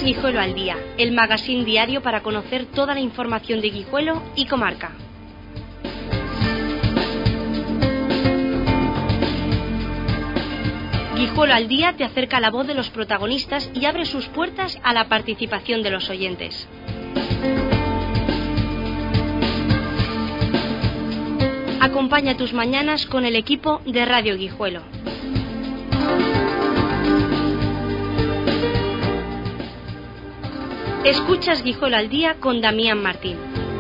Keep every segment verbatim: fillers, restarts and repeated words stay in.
Guijuelo al Día, el magazín diario para conocer toda la información de Guijuelo y comarca. Guijuelo al Día te acerca la voz de los protagonistas y abre sus puertas a la participación de los oyentes. Acompaña tus mañanas con el equipo de Radio Guijuelo. Escuchas Guijuelo al Día con Damián Martín.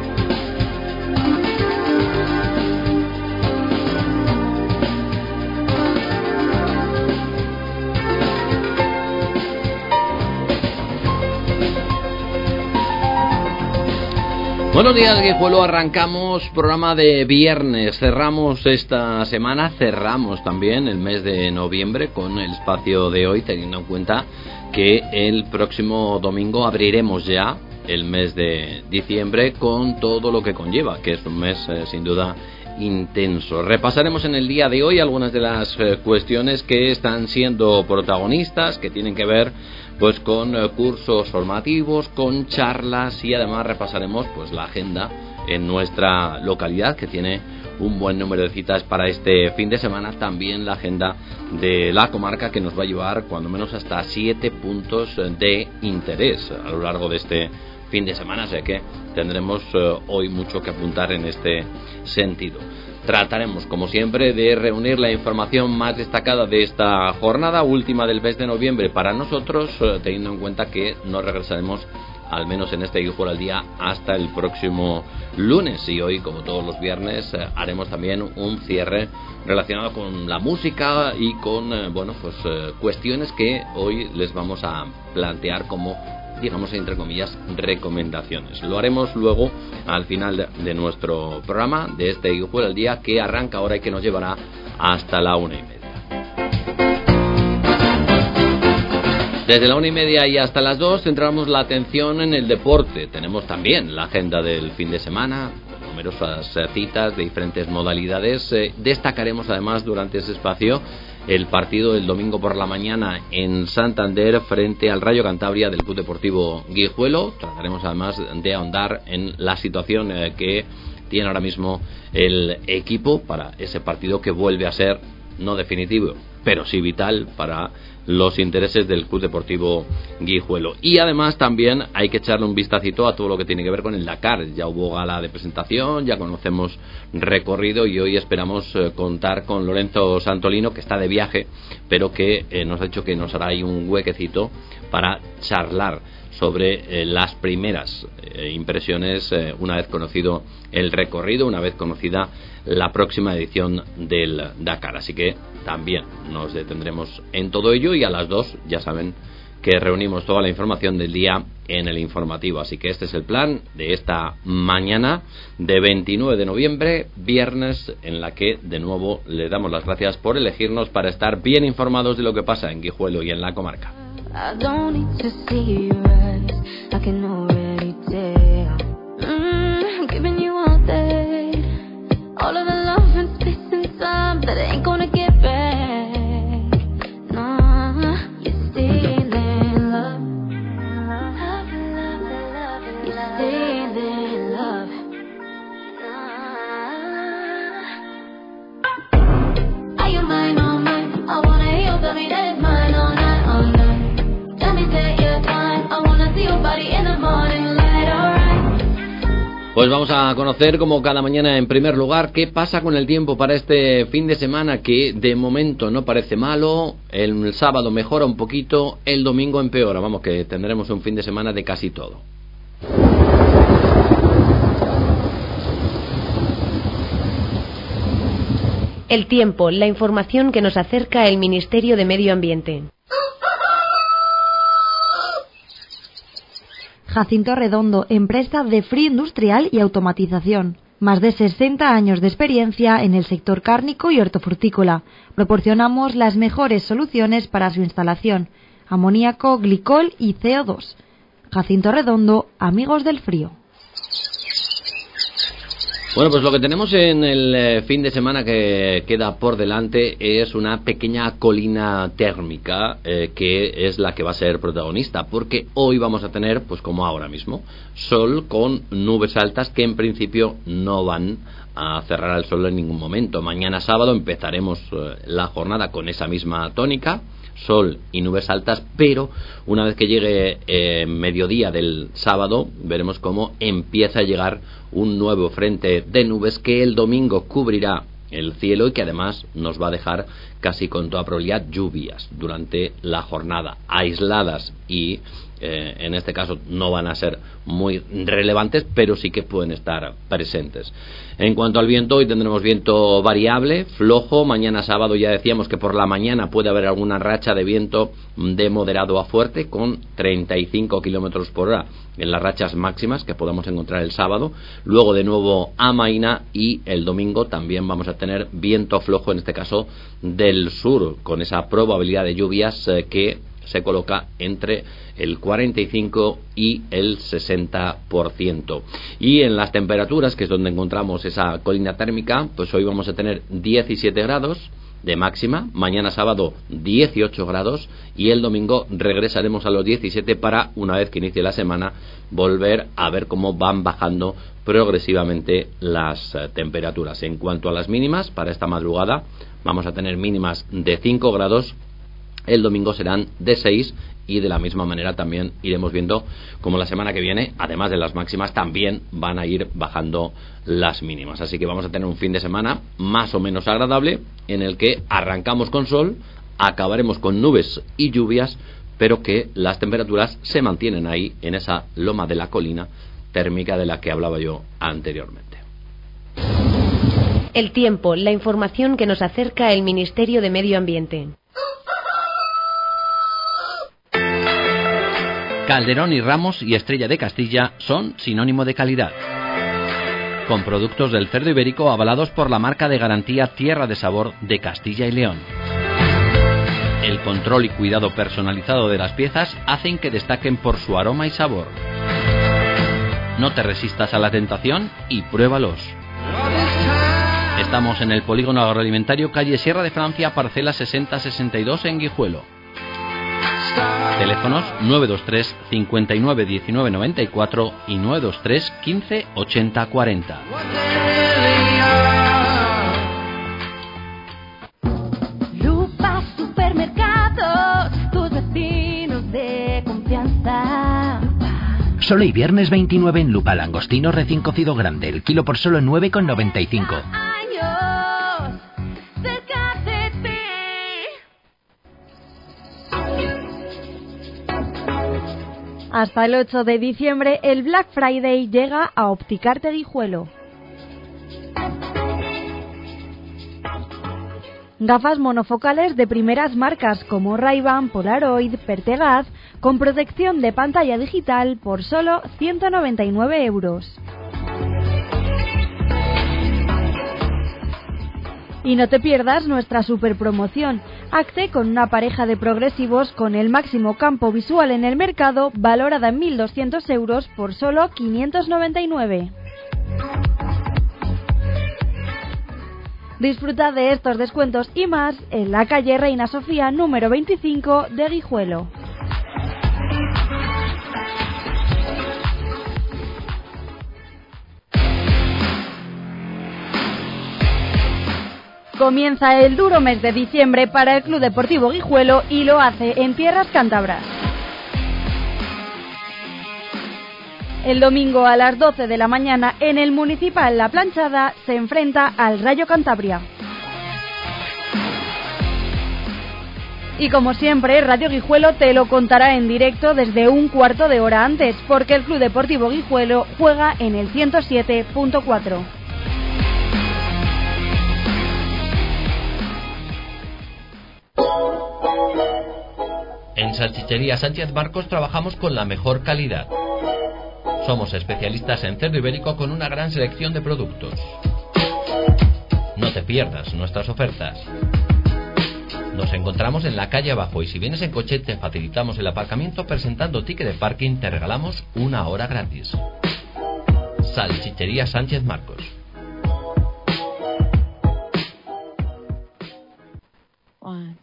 Buenos días, Guijuelo. Arrancamos programa de viernes. Cerramos esta semana, cerramos también el mes de noviembre con el espacio de hoy, teniendo en cuenta que el próximo domingo abriremos ya el mes de diciembre con todo lo que conlleva, que es un mes eh, sin duda intenso. Repasaremos en el día de hoy algunas de las eh, cuestiones que están siendo protagonistas, que tienen que ver pues con eh, cursos formativos, con charlas, y además repasaremos pues la agenda en nuestra localidad, que tiene un buen número de citas para este fin de semana. También la agenda de la comarca, que nos va a llevar cuando menos hasta siete puntos de interés a lo largo de este fin de semana, así que tendremos eh, hoy mucho que apuntar en este sentido. Trataremos, como siempre, de reunir la información más destacada de esta jornada última del mes de noviembre para nosotros, eh, teniendo en cuenta que no regresaremos, al menos en este Guijuelo al Día, hasta el próximo lunes. Y hoy, como todos los viernes, eh, haremos también un cierre relacionado con la música y con eh, bueno pues eh, cuestiones que hoy les vamos a plantear como, digamos, entre comillas, recomendaciones. Lo haremos luego al final de, de nuestro programa, de este Guijuelo al Día, que arranca ahora y que nos llevará hasta la una y media. Desde la una y media y hasta las dos centramos la atención en el deporte. Tenemos también la agenda del fin de semana, con numerosas citas de diferentes modalidades. Eh, destacaremos además durante ese espacio el partido del domingo por la mañana en Santander frente al Rayo Cantabria del Club Deportivo Guijuelo. Trataremos además de ahondar en la situación eh, que tiene ahora mismo el equipo para ese partido que vuelve a ser no definitivo, pero sí vital para los intereses del Club Deportivo Guijuelo. Y además también hay que echarle un vistacito a todo lo que tiene que ver con el Dakar. Ya hubo gala de presentación, ya conocemos recorrido, y hoy esperamos eh, contar con Lorenzo Santolino, que está de viaje, pero que eh, nos ha dicho que nos hará ahí un huequecito para charlar sobre eh, las primeras eh, impresiones eh, una vez conocido el recorrido, una vez conocida la próxima edición del Dakar. Así que también nos detendremos en todo ello, y a las dos ya saben que reunimos toda la información del día en el informativo. Así que este es el plan de esta mañana de veintinueve de noviembre, viernes, en la que de nuevo le damos las gracias por elegirnos para estar bien informados de lo que pasa en Guijuelo y en la comarca. I don't need to see your eyes, I can already tell. Mm, giving you all that, all of the love and space and time that ain't gonna get back. Nah, you're still in love, love, love, love, you're still in love. Nah. Are you mine, oh mine? I wanna hear you tell me that it's mine all night, all night. Pues vamos a conocer, como cada mañana, en primer lugar, qué pasa con el tiempo para este fin de semana, que de momento no parece malo. El sábado mejora un poquito, el domingo empeora. Vamos, que tendremos un fin de semana de casi todo. El tiempo, la información que nos acerca el Ministerio de Medio Ambiente. Jacinto Redondo, empresa de frío industrial y automatización. Más de sesenta años de experiencia en el sector cárnico y hortofrutícola. Proporcionamos las mejores soluciones para su instalación: amoníaco, glicol y C O dos. Jacinto Redondo, amigos del frío. Bueno, pues lo que tenemos en el eh, fin de semana que queda por delante es una pequeña colina térmica eh, que es la que va a ser protagonista, porque hoy vamos a tener, pues como ahora mismo, sol con nubes altas que en principio no van a cerrar al sol en ningún momento. Mañana sábado empezaremos eh, la jornada con esa misma tónica, sol y nubes altas, pero una vez que llegue eh, mediodía del sábado veremos cómo empieza a llegar un nuevo frente de nubes que el domingo cubrirá el cielo y que además nos va a dejar casi con toda probabilidad lluvias durante la jornada, aisladas y eh, en este caso no van a ser muy relevantes, pero sí que pueden estar presentes. En cuanto al viento, hoy tendremos viento variable, flojo. Mañana sábado ya decíamos que por la mañana puede haber alguna racha de viento de moderado a fuerte con treinta y cinco kilómetros por hora en las rachas máximas que podamos encontrar el sábado. Luego de nuevo amaina y el domingo también vamos a tener viento flojo, en este caso del sur, con esa probabilidad de lluvias eh, que se coloca entre el cuarenta y cinco y el sesenta por ciento. Y en las temperaturas, que es donde encontramos esa colina térmica, pues hoy vamos a tener diecisiete grados de máxima, mañana sábado dieciocho grados y el domingo regresaremos a los diecisiete para, una vez que inicie la semana, volver a ver cómo van bajando progresivamente las eh, temperaturas. En cuanto a las mínimas, para esta madrugada vamos a tener mínimas de cinco grados, el domingo serán de seis y de la misma manera también iremos viendo como la semana que viene, además de las máximas, también van a ir bajando las mínimas. Así que vamos a tener un fin de semana más o menos agradable en el que arrancamos con sol, acabaremos con nubes y lluvias, pero que las temperaturas se mantienen ahí en esa loma de la colina térmica de la que hablaba yo anteriormente. El tiempo, la información que nos acerca el Ministerio de Medio Ambiente. Calderón y Ramos y Estrella de Castilla son sinónimo de calidad. Con productos del cerdo ibérico avalados por la marca de garantía Tierra de Sabor de Castilla y León. El control y cuidado personalizado de las piezas hacen que destaquen por su aroma y sabor. No te resistas a la tentación y pruébalos. Estamos en el Polígono Agroalimentario, calle Sierra de Francia, parcela sesenta sesenta y dos en Guijuelo. Teléfonos nueve dos tres cincuenta y nueve diecinueve noventa y cuatro y nueve dos tres quince ochenta cuarenta. Lupa Supermercados, tus vecinos de confianza. Solo y viernes veintinueve en Lupa, langostino recién cocido grande, el kilo por solo nueve con noventa y cinco. Años cerca de ti. Hasta el ocho de diciembre, el Black Friday llega a Opticarte Guijuelo. Gafas monofocales de primeras marcas como Ray-Ban, Polaroid, Pertegaz, con protección de pantalla digital por solo ciento noventa y nueve euros. Y no te pierdas nuestra super promoción. Hazte con una pareja de progresivos con el máximo campo visual en el mercado, valorada en mil doscientos euros por solo quinientos noventa y nueve. Disfruta de estos descuentos y más en la calle Reina Sofía número veinticinco de Guijuelo. Comienza el duro mes de diciembre para el Club Deportivo Guijuelo y lo hace en tierras cántabras. El domingo a las doce de la mañana en el Municipal La Planchada se enfrenta al Rayo Cantabria. Y como siempre, Radio Guijuelo te lo contará en directo desde un cuarto de hora antes, porque el Club Deportivo Guijuelo juega en el ciento siete punto cuatro. En Salchichería Sánchez Marcos trabajamos con la mejor calidad. Somos especialistas en cerdo ibérico con una gran selección de productos. No te pierdas nuestras ofertas. Nos encontramos en la calle abajo y si vienes en coche te facilitamos el aparcamiento presentando ticket de parking, te regalamos una hora gratis. Salchichería Sánchez Marcos.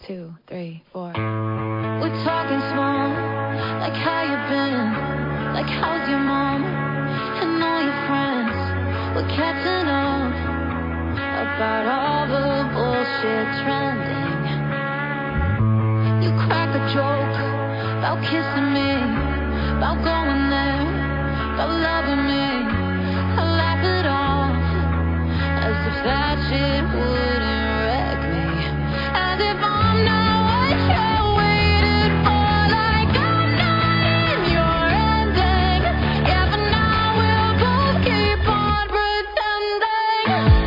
two, three, four. We're talking small, like how you been, like how's your mom, and all your friends. We're catching up about all the bullshit trending. You crack a joke about kissing me, about going there, about loving me. I laugh it off as if that shit wouldn't wreck me. As if I'm not what you're waiting for, like I'm not in your ending. Yeah, but now we'll both keep on pretending.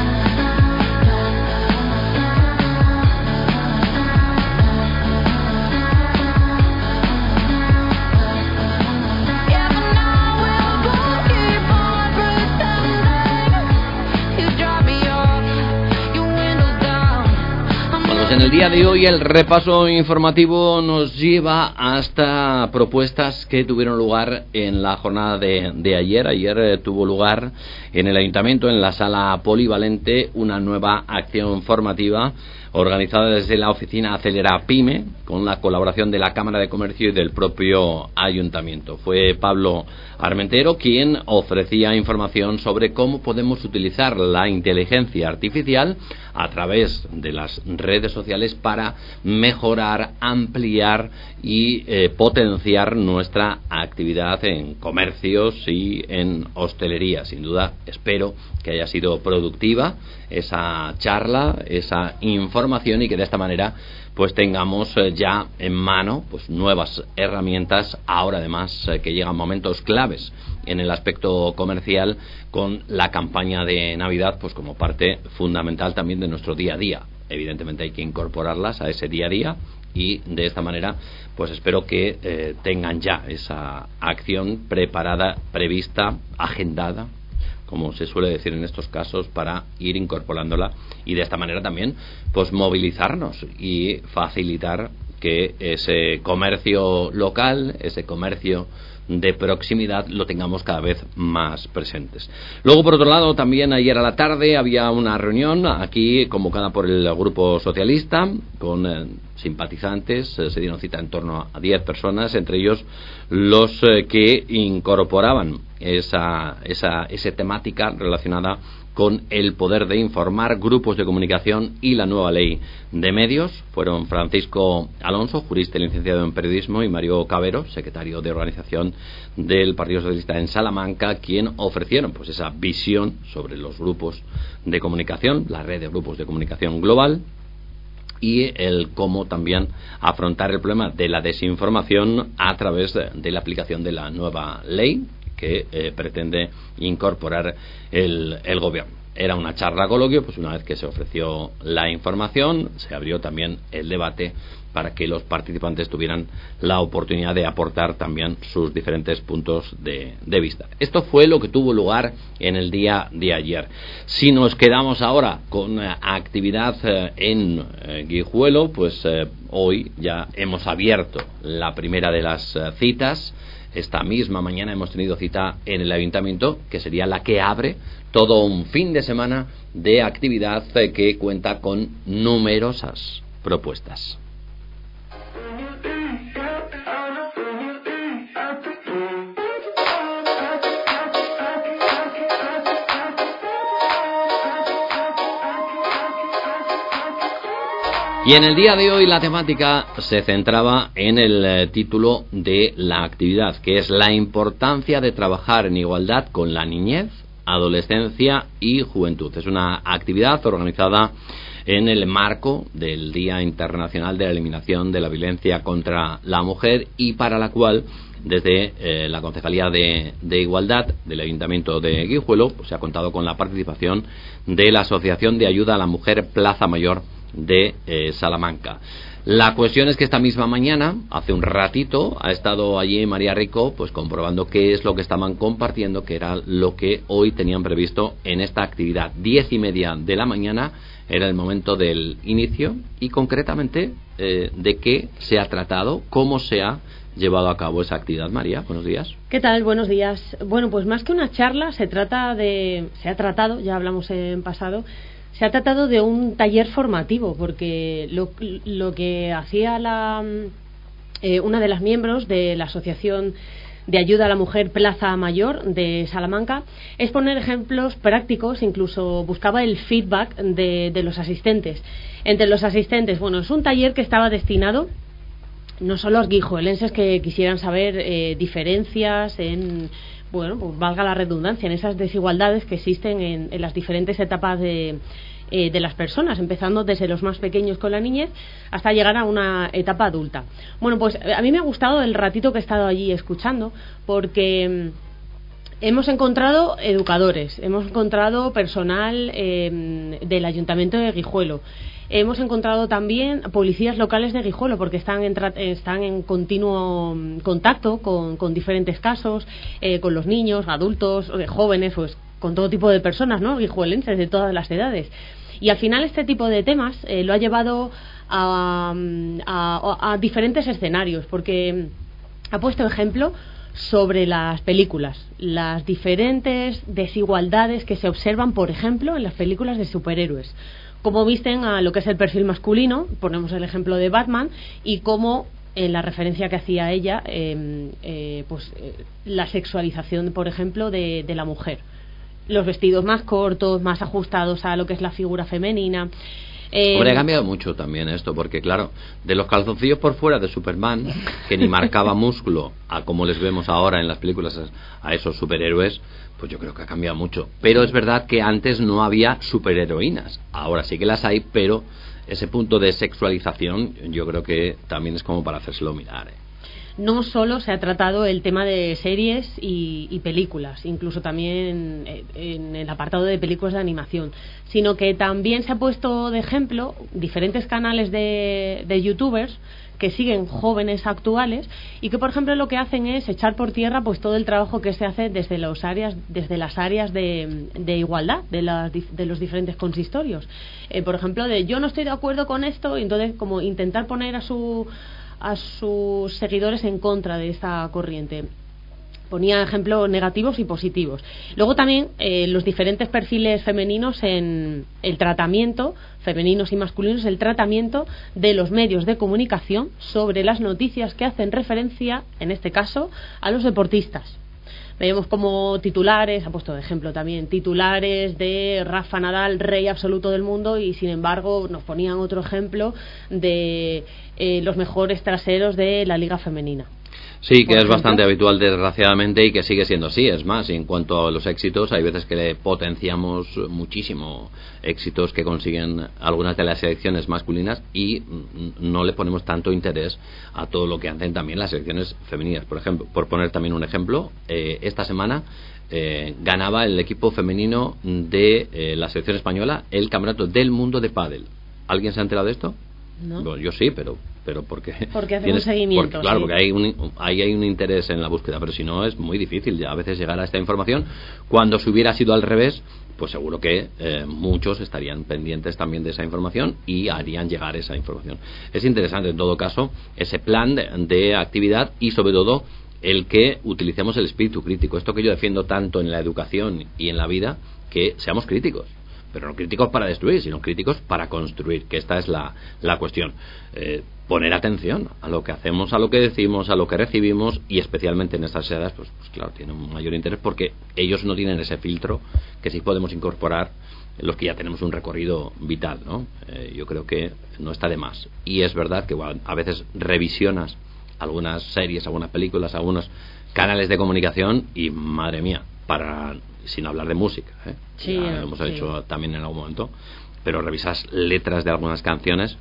Yeah, but now we'll both keep on pretending. You drop me off, your windows down. I'm Bueno, pues en el día de hoy el repaso informativo nos lleva hasta propuestas que tuvieron lugar en la jornada de, de ayer. Ayer eh, tuvo lugar en el Ayuntamiento, en la sala polivalente, una nueva acción formativa organizada desde la oficina Acelera Pyme, con la colaboración de la Cámara de Comercio y del propio Ayuntamiento. Fue Pablo Armentero quien ofrecía información sobre cómo podemos utilizar la inteligencia artificial a través de las redes sociales para mejorar, ampliar y eh, potenciar nuestra actividad en comercios y en hostelería. Sin duda, espero que haya sido productiva esa charla, esa información, y que de esta manera pues tengamos eh, ya en mano pues nuevas herramientas, ahora además eh, que llegan momentos claves en el aspecto comercial, con la campaña de Navidad pues como parte fundamental también de nuestro día a día. Evidentemente hay que incorporarlas a ese día a día, y de esta manera pues espero que eh, tengan ya esa acción preparada, prevista, agendada, como se suele decir en estos casos, para ir incorporándola, y de esta manera también pues movilizarnos y facilitar que ese comercio local, ese comercio de proximidad, lo tengamos cada vez más presentes. Luego, por otro lado, también ayer a la tarde había una reunión aquí convocada por el Grupo Socialista con eh, simpatizantes. Eh, se dieron cita en torno a diez personas, entre ellos los eh, que incorporaban esa, esa, esa temática relacionada con el poder de informar, grupos de comunicación y la nueva ley de medios. Fueron Francisco Alonso, jurista y licenciado en periodismo, y Mario Cabero, secretario de organización del Partido Socialista en Salamanca, quien ofrecieron pues esa visión sobre los grupos de comunicación, la red de grupos de comunicación global, y el cómo también afrontar el problema de la desinformación a través de, de la aplicación de la nueva ley que eh, pretende incorporar el, el gobierno. Era una charla coloquio, pues una vez que se ofreció la información, se abrió también el debate para que los participantes tuvieran la oportunidad de aportar también sus diferentes puntos de, de vista. Esto fue lo que tuvo lugar en el día de ayer. Si nos quedamos ahora con eh, actividad eh, en eh, Guijuelo, pues eh, hoy ya hemos abierto la primera de las eh, citas. Esta misma mañana hemos tenido cita en el Ayuntamiento, que sería la que abre todo un fin de semana de actividad eh, que cuenta con numerosas propuestas. Y en el día de hoy la temática se centraba en el eh, título de la actividad, que es la importancia de trabajar en igualdad con la niñez, adolescencia y juventud. Es una actividad organizada en el marco del Día Internacional de la Eliminación de la Violencia contra la Mujer, y para la cual desde eh, la Concejalía de, de Igualdad del Ayuntamiento de Guijuelo pues, se ha contado con la participación de la Asociación de Ayuda a la Mujer Plaza Mayor de eh, Salamanca. La cuestión es que esta misma mañana, hace un ratito, ha estado allí María Rico pues comprobando qué es lo que estaban compartiendo, que era lo que hoy tenían previsto en esta actividad. Diez y media de la mañana era el momento del inicio, y concretamente eh, de qué se ha tratado, cómo se ha llevado a cabo esa actividad. María, buenos días. ¿Qué tal? Buenos días. Bueno, pues más que una charla, se trata de, se ha tratado, ya hablamos en pasado, Se ha tratado de un taller formativo, porque lo, lo que hacía la, eh, una de las miembros de la Asociación de Ayuda a la Mujer Plaza Mayor de Salamanca es poner ejemplos prácticos, incluso buscaba el feedback de, de los asistentes. Entre los asistentes, bueno, es un taller que estaba destinado no solo a los guijuelenses que quisieran saber eh, diferencias en, bueno, pues valga la redundancia, en esas desigualdades que existen en, en las diferentes etapas de Eh, de las personas, empezando desde los más pequeños con la niñez hasta llegar a una etapa adulta. Bueno, pues a mí me ha gustado el ratito que he estado allí escuchando, porque hemos encontrado educadores, hemos encontrado personal eh, del Ayuntamiento de Guijuelo, hemos encontrado también policías locales de Guijuelo, porque están en, tra- están en continuo contacto con, con diferentes casos, eh, con los niños, adultos, eh, jóvenes, pues con todo tipo de personas, ¿no? Guijuelenses de todas las edades. Y al final este tipo de temas eh, lo ha llevado a, a, a diferentes escenarios, porque ha puesto ejemplo sobre las películas, las diferentes desigualdades que se observan, por ejemplo, en las películas de superhéroes. Cómo visten a lo que es el perfil masculino, ponemos el ejemplo de Batman, y cómo en la referencia que hacía ella, eh, eh, pues eh, la sexualización, por ejemplo, de, de la mujer. Los vestidos más cortos, más ajustados a lo que es la figura femenina. Eh, Hombre, ha cambiado mucho también esto, porque claro, de los calzoncillos por fuera de Superman, que ni marcaba músculo, a como les vemos ahora en las películas a esos superhéroes, pues yo creo que ha cambiado mucho. Pero es verdad que antes no había superheroínas, ahora sí que las hay, pero ese punto de sexualización yo creo que también es como para hacérselo mirar, ¿eh? No solo se ha tratado el tema de series y, y películas, incluso también en, en el apartado de películas de animación, sino que también se ha puesto de ejemplo diferentes canales de, de youtubers que siguen jóvenes actuales y que, por ejemplo, lo que hacen es echar por tierra pues todo el trabajo que se hace desde los áreas desde las áreas de, de igualdad de, las, de los diferentes consistorios. Eh, por ejemplo, de yo no estoy de acuerdo con esto, y entonces como intentar poner a su a sus seguidores en contra de esta corriente. Ponía ejemplos negativos y positivos. Luego también eh, los diferentes perfiles femeninos en el tratamiento, femeninos y masculinos, el tratamiento de los medios de comunicación sobre las noticias que hacen referencia, en este caso, a los deportistas. Veíamos como titulares, ha puesto de ejemplo también, titulares de Rafa Nadal, rey absoluto del mundo, y sin embargo nos ponían otro ejemplo de eh, los mejores traseros de la liga femenina. Sí, que es bastante habitual, desgraciadamente, y que sigue siendo así. Es más, en cuanto a los éxitos, hay veces que le potenciamos muchísimo éxitos que consiguen algunas de las selecciones masculinas y no le ponemos tanto interés a todo lo que hacen también las selecciones femeninas. Por ejemplo, por poner también un ejemplo, eh, esta semana eh, ganaba el equipo femenino de eh, la selección española el campeonato del mundo de pádel. ¿Alguien se ha enterado de esto? No. Bueno, yo sí, pero pero porque porque hacemos seguimiento, porque, claro, sí. porque hay un, ahí hay un interés en la búsqueda, pero si no es muy difícil ya a veces llegar a esta información. Cuando se hubiera sido al revés, pues seguro que eh, muchos estarían pendientes también de esa información y harían llegar esa información. Es interesante en todo caso ese plan de, de actividad y sobre todo el que utilicemos el espíritu crítico, esto que yo defiendo tanto en la educación y en la vida, que seamos críticos. Pero no críticos para destruir, sino críticos para construir, que esta es la, la cuestión. Eh, poner atención a lo que hacemos, a lo que decimos, a lo que recibimos, y especialmente en estas edades, pues, pues claro, tiene un mayor interés porque ellos no tienen ese filtro que sí podemos incorporar los que ya tenemos un recorrido vital, ¿no? Eh, yo creo que no está de más. Y es verdad que bueno, a veces revisionas algunas series, algunas películas, algunos canales de comunicación y, madre mía, para... sin hablar de música, ¿eh? Sí, ya lo hemos sí. hecho también en algún momento, pero revisas letras de algunas canciones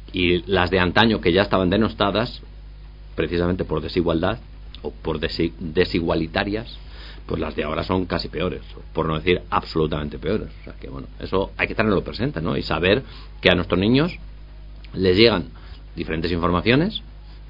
y las de antaño que ya estaban denostadas precisamente por desigualdad o por desi- desigualitarias, pues las de ahora son casi peores, por no decir absolutamente peores. O sea que bueno, eso hay que tenerlo presente, ¿no? Y saber que a nuestros niños les llegan diferentes informaciones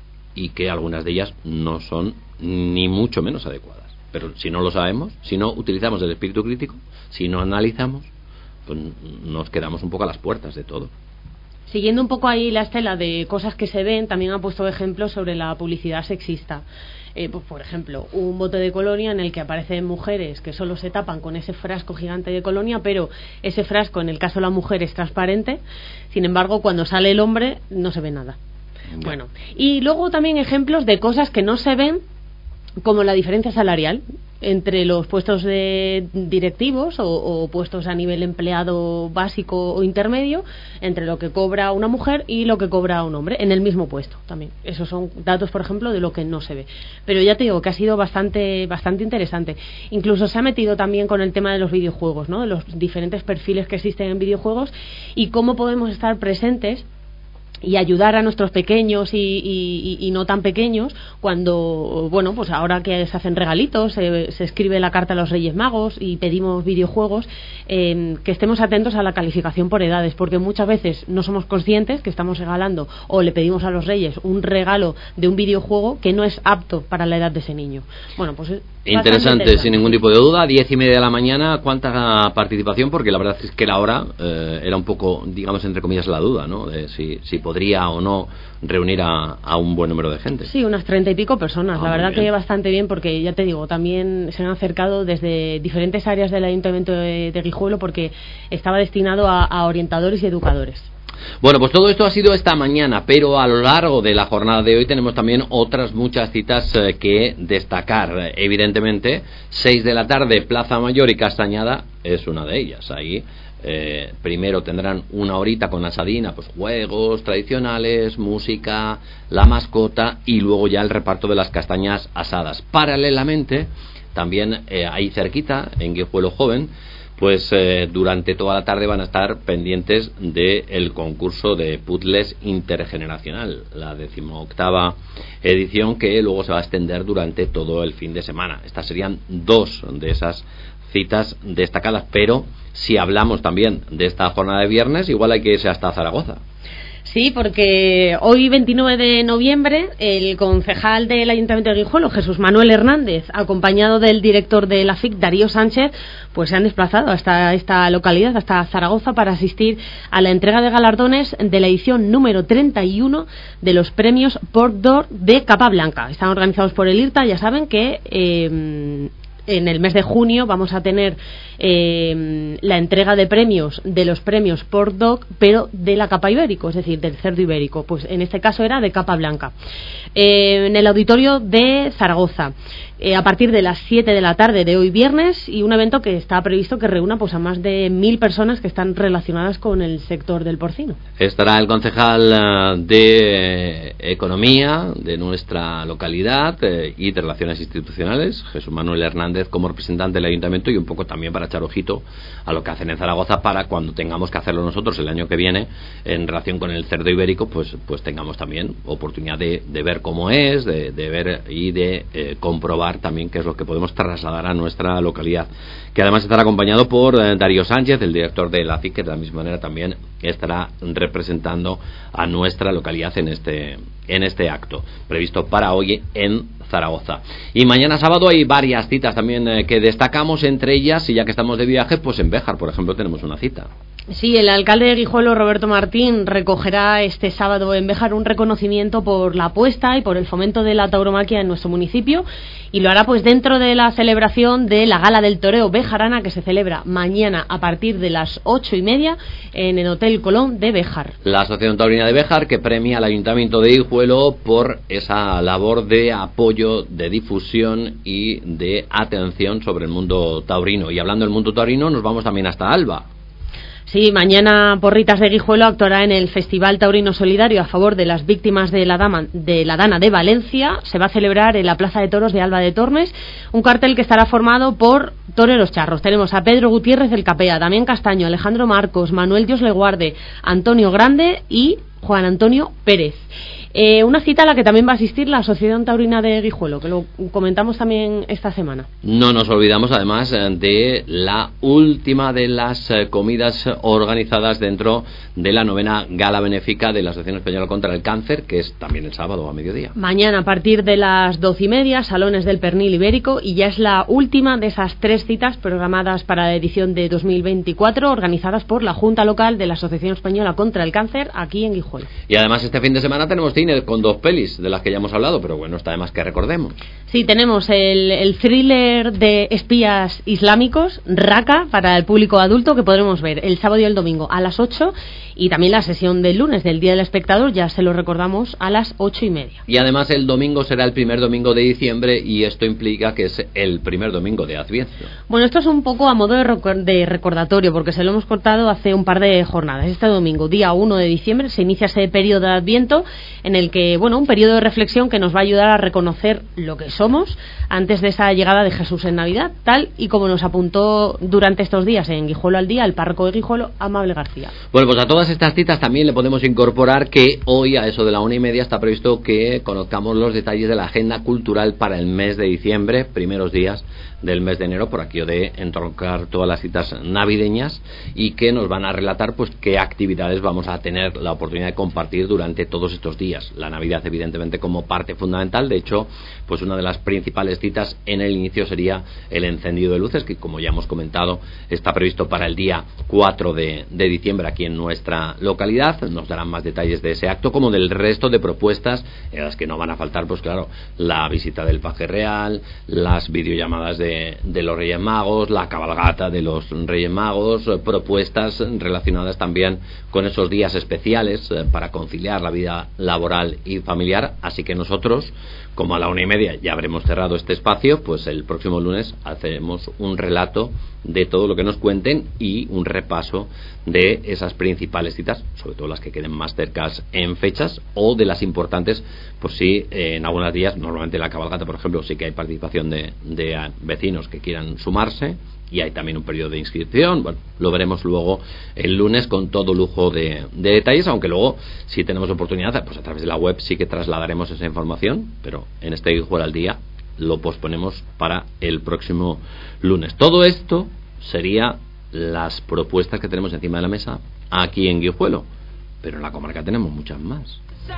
y que algunas de ellas no son ni mucho menos adecuadas. Pero si no lo sabemos, si no utilizamos el espíritu crítico, si no analizamos, pues nos quedamos un poco a las puertas de todo. Siguiendo un poco ahí la estela de cosas que se ven, también ha puesto ejemplos sobre la publicidad sexista. Eh, pues, por ejemplo, un bote de colonia en el que aparecen mujeres que solo se tapan con ese frasco gigante de colonia, pero ese frasco, en el caso de la mujer, es transparente. Sin embargo, cuando sale el hombre, no se ve nada. Yeah. Bueno, y luego también ejemplos de cosas que no se ven, como la diferencia salarial entre los puestos de directivos o, o puestos a nivel empleado básico o intermedio, entre lo que cobra una mujer y lo que cobra un hombre en el mismo puesto también. Esos son datos, por ejemplo, de lo que no se ve. Pero ya te digo que ha sido bastante bastante interesante. Incluso se ha metido también con el tema de los videojuegos, ¿no? De los diferentes perfiles que existen en videojuegos y cómo podemos estar presentes y ayudar a nuestros pequeños y, y, y no tan pequeños cuando, bueno, pues ahora que se hacen regalitos, se, se escribe la carta a los Reyes Magos y pedimos videojuegos, eh, que estemos atentos a la calificación por edades, porque muchas veces no somos conscientes que estamos regalando o le pedimos a los Reyes un regalo de un videojuego que no es apto para la edad de ese niño. Bueno, pues interesante, interesante, sin ningún tipo de duda. Diez y media de la mañana, ¿cuánta participación? Porque la verdad es que la hora eh, era un poco, digamos, entre comillas, la duda, ¿no? De si, si podría o no reunir a, a un buen número de gente. Sí, unas treinta y pico personas. Ah, la verdad bien. Que bastante bien, porque ya te digo, también se han acercado desde diferentes áreas del Ayuntamiento de, de Guijuelo, porque estaba destinado a, a orientadores y educadores. Bueno, pues todo esto ha sido esta mañana, pero a lo largo de la jornada de hoy tenemos también otras muchas citas eh, que destacar. Evidentemente, seis de la tarde, Plaza Mayor y Castañada es una de ellas. Ahí eh, primero tendrán una horita con Asadina, pues juegos tradicionales, música, la mascota y luego ya el reparto de las castañas asadas. Paralelamente, también eh, ahí cerquita, en Guijuelo Joven, pues eh, durante toda la tarde van a estar pendientes del concurso de puzzles intergeneracional, la decimoctava edición, que luego se va a extender durante todo el fin de semana. Estas serían dos de esas citas destacadas, pero si hablamos también de esta jornada de viernes, igual hay que irse hasta Zaragoza. Sí, porque hoy, veintinueve de noviembre, el concejal del Ayuntamiento de Guijuelo, Jesús Manuel Hernández, acompañado del director de la F I C, Darío Sánchez, pues se han desplazado hasta esta localidad, hasta Zaragoza, para asistir a la entrega de galardones de la edición número treinta y uno de los premios Port d'Or de Capablanca. Están organizados por el IRTA. Ya saben que eh, en el mes de junio vamos a tener eh, la entrega de premios de los premios Port d'Or, pero de la capa ibérico, es decir, del cerdo ibérico. Pues en este caso era de Capablanca, eh, en el auditorio de Zaragoza, eh, a partir de las siete de la tarde de hoy viernes, y un evento que está previsto que reúna pues a más de mil personas que están relacionadas con el sector del porcino. Estará el concejal de Economía de nuestra localidad eh, y de Relaciones Institucionales, Jesús Manuel Hernández, como representante del Ayuntamiento, y un poco también para echar ojito a lo que hacen en Zaragoza, para cuando tengamos que hacerlo nosotros el año que viene en relación con el cerdo ibérico, pues pues tengamos también oportunidad de, de ver cómo es, de, de ver y de eh, comprobar también qué es lo que podemos trasladar a nuestra localidad, que además estará acompañado por eh, Darío Sánchez, el director de la F I C, que de la misma manera también estará representando a nuestra localidad en este en este acto previsto para hoy en Zaragoza. Y mañana sábado hay varias citas también eh, que destacamos, entre ellas, y ya que estamos de viaje, pues en Béjar, por ejemplo, tenemos una cita. Sí, el alcalde de Guijuelo, Roberto Martín, recogerá este sábado en Béjar un reconocimiento por la apuesta y por el fomento de la tauromaquia en nuestro municipio, y lo hará pues dentro de la celebración de la Gala del Toreo Bejarana, que se celebra mañana a partir de las ocho y media en el Hotel Colón de Béjar. La Asociación Taurina de Béjar, que premia al Ayuntamiento de Guijuelo por esa labor de apoyo, de difusión y de atención sobre el mundo taurino. Y hablando del mundo taurino, nos vamos también hasta Alba. Sí, mañana Porritas de Guijuelo actuará en el Festival Taurino Solidario a favor de las víctimas de la, dama, de la Dana de Valencia. Se va a celebrar en la Plaza de Toros de Alba de Tormes, un cartel que estará formado por toreros charros. Tenemos a Pedro Gutiérrez del Capea, Damián Castaño, Alejandro Marcos, Manuel Dios le guarde, Antonio Grande y Juan Antonio Pérez. Eh, una cita a la que también va a asistir la Asociación Taurina de Guijuelo, que lo comentamos también esta semana. No nos olvidamos además de la última de las comidas organizadas dentro de la novena gala benéfica de la Asociación Española contra el Cáncer, que es también el sábado a mediodía. Mañana a partir de las doce y media, Salones del Pernil Ibérico, y ya es la última de esas tres citas programadas para la edición de dos mil veinticuatro, organizadas por la Junta Local de la Asociación Española contra el Cáncer aquí en Guijuelo. Y además este fin de semana tenemos cine con dos pelis de las que ya hemos hablado, pero bueno, está de más que recordemos. Sí, tenemos el, el thriller de espías islámicos, Raqqa, para el público adulto, que podremos ver el sábado y el domingo a las ocho, y también la sesión del lunes del Día del Espectador, ya se lo recordamos, a las ocho y media. Y además el domingo será el primer domingo de diciembre, y esto implica que es el primer domingo de Adviento. Bueno, esto es un poco a modo de, rec- de recordatorio, porque se lo hemos cortado hace un par de jornadas. Este domingo, día uno de diciembre, se inicia ese periodo de Adviento, en el que, bueno, un periodo de reflexión que nos va a ayudar a reconocer lo que somos antes de esa llegada de Jesús en Navidad, tal y como nos apuntó durante estos días en Guijuelo al Día el párroco de Guijuelo, Amable García. Bueno, pues a todas estas citas también le podemos incorporar que hoy a eso de la una y media está previsto que conozcamos los detalles de la agenda cultural para el mes de diciembre, primeros días del mes de enero, por aquello de entroncar todas las citas navideñas, y que nos van a relatar pues qué actividades vamos a tener la oportunidad de compartir durante todos estos días. La Navidad evidentemente como parte fundamental. De hecho, pues una de las principales citas en el inicio sería el encendido de luces, que como ya hemos comentado está previsto para el día cuatro de, de diciembre aquí en nuestra localidad. Nos darán más detalles de ese acto, como del resto de propuestas en las que no van a faltar, pues claro, la visita del paje real, las videollamadas de de los Reyes Magos, la cabalgata de los Reyes Magos, eh, propuestas relacionadas también con esos días especiales eh, para conciliar la vida laboral y familiar. Así que nosotros, como a la una y media ya habremos cerrado este espacio, pues el próximo lunes hacemos un relato de todo lo que nos cuenten y un repaso de esas principales citas, sobre todo las que queden más cercas en fechas, o de las importantes, por si eh, en algunos días, normalmente la cabalgata por ejemplo, sí que hay participación de, de uh, vecinos que quieran sumarse, y hay también un periodo de inscripción. Bueno, lo veremos luego el lunes con todo lujo de, de detalles, aunque luego, si tenemos oportunidad, pues a través de la web sí que trasladaremos esa información, pero en este Guijuelo al Día lo posponemos para el próximo lunes. Todo esto sería las propuestas que tenemos encima de la mesa aquí en Guijuelo, pero en la comarca tenemos muchas más.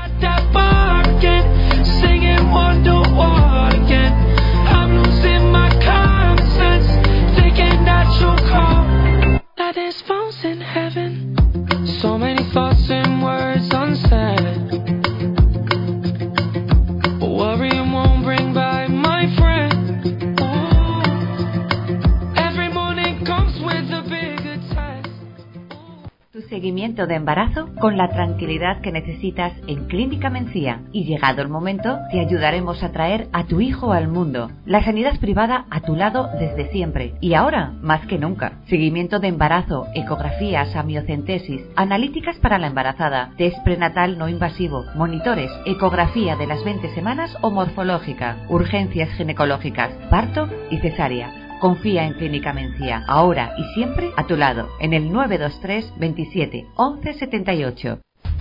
Seguimiento de embarazo con la tranquilidad que necesitas en Clínica Mencía, y llegado el momento te ayudaremos a traer a tu hijo al mundo. La sanidad privada a tu lado desde siempre y ahora más que nunca. Seguimiento de embarazo, ecografías, amniocentesis, analíticas para la embarazada, test prenatal no invasivo, monitores, ecografía de las veinte semanas o morfológica, urgencias ginecológicas, parto y cesárea. Confía en Clínica Mencía, ahora y siempre a tu lado, en el nueve dos tres veintisiete once setenta y ocho.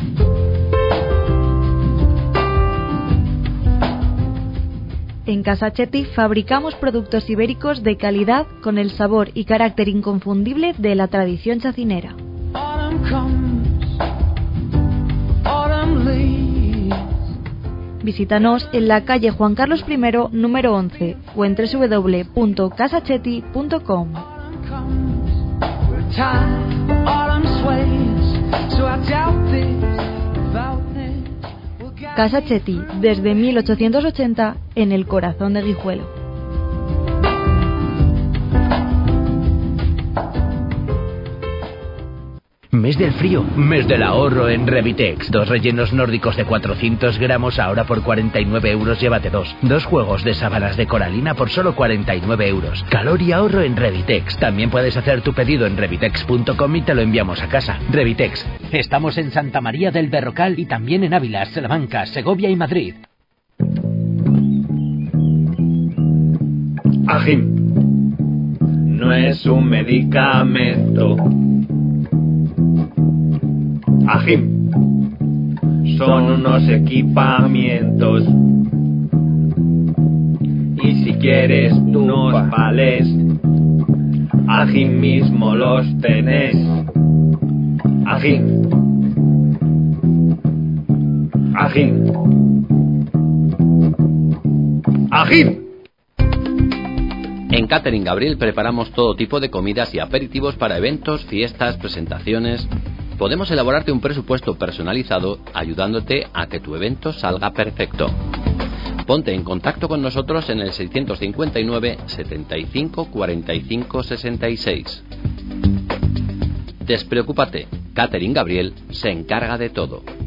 En Casa Chetti fabricamos productos ibéricos de calidad con el sabor y carácter inconfundible de la tradición chacinera. Visítanos en la calle Juan Carlos primero, número once, o en doble u doble u doble u punto casachetti punto com. Casa Chetti, desde mil ochocientos ochenta, en el corazón de Guijuelo. Mes del frío, mes del ahorro en Revitex. Dos rellenos nórdicos de cuatrocientos gramos ahora por cuarenta y nueve euros, llévate dos. Dos juegos de sábanas de coralina por solo cuarenta y nueve euros. Calor y ahorro en Revitex. También puedes hacer tu pedido en revitex punto com y te lo enviamos a casa. Revitex. Estamos en Santa María del Berrocal y también en Ávila, Salamanca, Segovia y Madrid. Agim no es un medicamento. Agim son unos equipamientos. Y si quieres unos vales, aquí mismo los tenés. Aquí. Aquí. Aquí. En Catering Gabriel preparamos todo tipo de comidas y aperitivos para eventos, fiestas, presentaciones. Podemos elaborarte un presupuesto personalizado ayudándote a que tu evento salga perfecto. Ponte en contacto con nosotros en el seiscientos cincuenta y nueve, setenta y cinco, cuarenta y cinco, sesenta y seis. Despreocúpate, Catering Gabriel se encarga de todo.